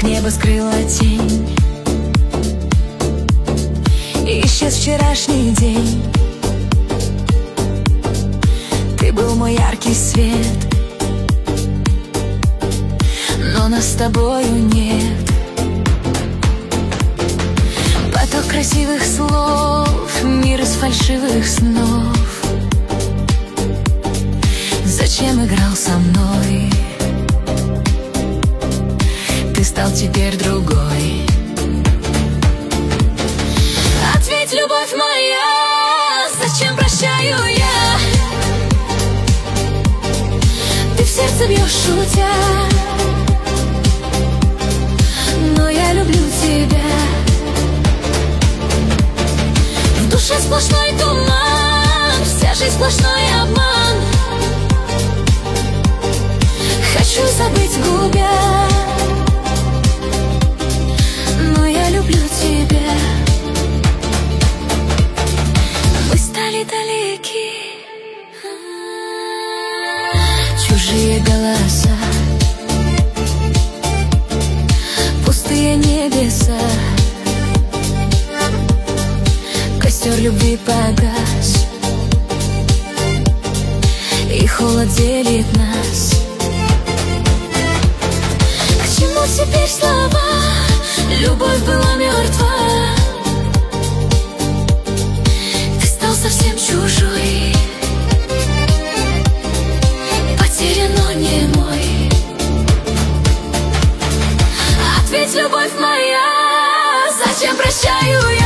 небо скрыла тень, и исчез вчерашний день. Ты был мой яркий свет, но нас с тобою нет. Поток красивых слов, мир из фальшивых снов. Зачем играл со мной? Ты стал теперь другой. Ответь, любовь моя, зачем прощаю я? Ты в сердце бьешь, шутя, но я люблю тебя. В душе сплошной туман, вся жизнь сплошной обман. Хочу забыть, губя, но я люблю тебя. Мы стали далеки, чужие голоса, пустые небеса. Костер любви погас, и холод делит нас. К чему теперь слова? Любовь была мертва. Ты стал совсем чужой, потерян, но не мой. Ответь, любовь моя, зачем прощаю я?